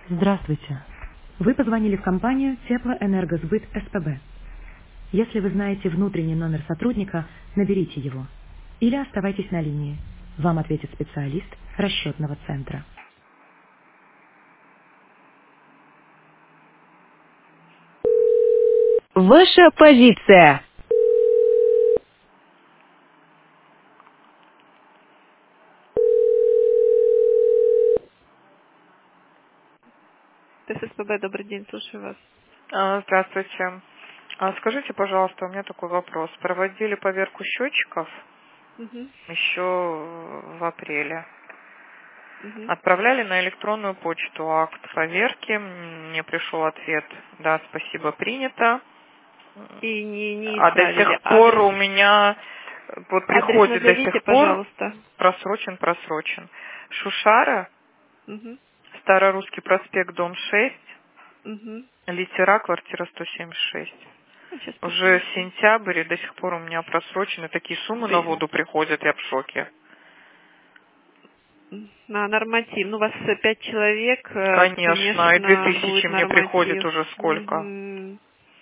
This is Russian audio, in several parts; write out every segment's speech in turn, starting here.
Здравствуйте. Вы позвонили в компанию Теплоэнергосбыт СПБ. Если вы знаете внутренний номер сотрудника, наберите его. Или оставайтесь на линии. Вам ответит специалист расчетного центра. Ваша позиция. ТССПБ, добрый день, слушаю вас. Здравствуйте. Скажите, пожалуйста, у меня такой вопрос. Проводили поверку счетчиков Мгм, еще в апреле. мгм. Отправляли на электронную почту акт поверки. Мне пришел ответ: да, спасибо, принято. И не А до исправили. сих пор у Адрес, меня вот адрес приходит до назовите, сих пор пожалуйста. просрочен. Шушара, Мгм, Старорусский проспект, дом 6, мгм. литера, квартира 176. Сейчас Уже посмотрим. сентябрь, и до сих пор у меня просрочены. Такие суммы на воду приходят, я в шоке. На норматив. Ну, у вас 5 человек, Конечно, и конечно, будет 2000 мне приходит норматив. уже сколько. Мгм.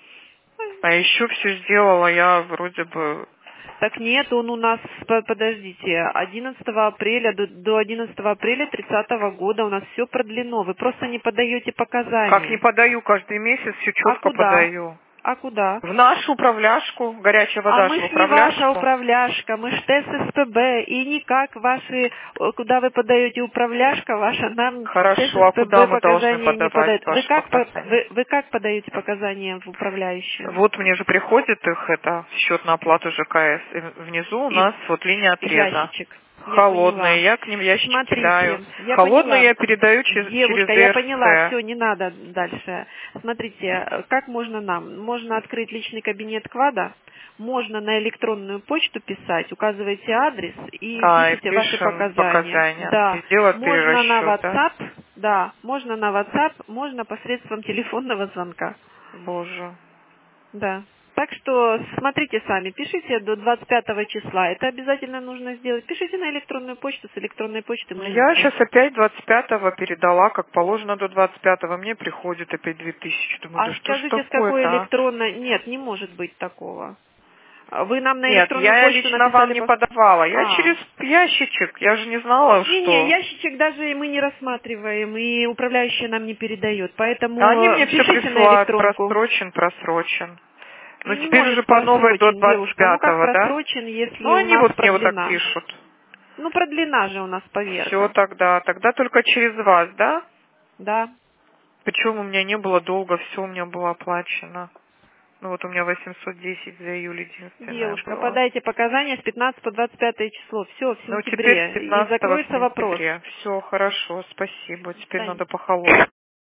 А еще все сделала я вроде бы... Так нет, он у нас, подождите, 11 апреля, до 11 апреля 30 года у нас все продлено. Вы просто не подаете Как не показания. подаю каждый месяц, все А четко куда? подаю. А куда? В нашу управляшку, горячая А вода мы же в ж не ваша управляшку. управляшка, мы ж ТССПБ, и никак ваши, куда вы подаете управляшка ваша, нам Хорошо, а куда ТССПБ мы должны показания не подавать подает. ваши показания? Вы как подаете показания в управляющую? Вот мне же приходит их, это, счет на оплату ЖКС. И внизу у И нас вот линия отреза. ящичек. Я Холодные, поняла. я к ним ящик кидаю. Смотрите, я Холодные поняла. я передаю через Девушка, я поняла, ДРЦ. все, не надо дальше. Смотрите, как можно нам? Можно открыть личный кабинет КВАДа, можно на электронную почту писать, указываете адрес и И пишите ваши пишем показания. показания. Да, И сделать можно на перерасчет, да? WhatsApp, да, можно на WhatsApp, можно посредством телефонного звонка. Боже. Да. Так что смотрите сами, пишите до 25 числа. Это обязательно нужно сделать. Пишите на электронную почту, с электронной почты мы Я ждем. сейчас опять 25-го передала, как положено до 25-го. Мне приходит опять 2000. Думаю, А да что ж скажите, с какой такое-то, а? электронной... Нет, не может быть такого. Вы нам на Нет, электронную я почту лично вам написали... не подавала. Я А. через ящичек. Я же не знала, Не-не, что... ящичек даже и мы не рассматриваем, и управляющая нам не передает. А они Поэтому мне все пишите на присылают. электронку. Просрочен. Ну, Не теперь может уже по новой до просрочен, девушка. Ну как 25-го, да? просрочен, если Ну, у они нас вот мне вот так продлена? пишут. Ну продлена же у нас Все поверка. тогда. Тогда только через вас, да? Да. Причем у меня не было долго, все у меня было оплачено. Ну вот у меня 810 за июль единственное Девушка, было. подайте показания с 15 по 25 число. Все, в Ну теперь с сентябре. И 15 в закроется вопрос. сентябре. Все хорошо, спасибо. До Теперь свидания. надо по холодному.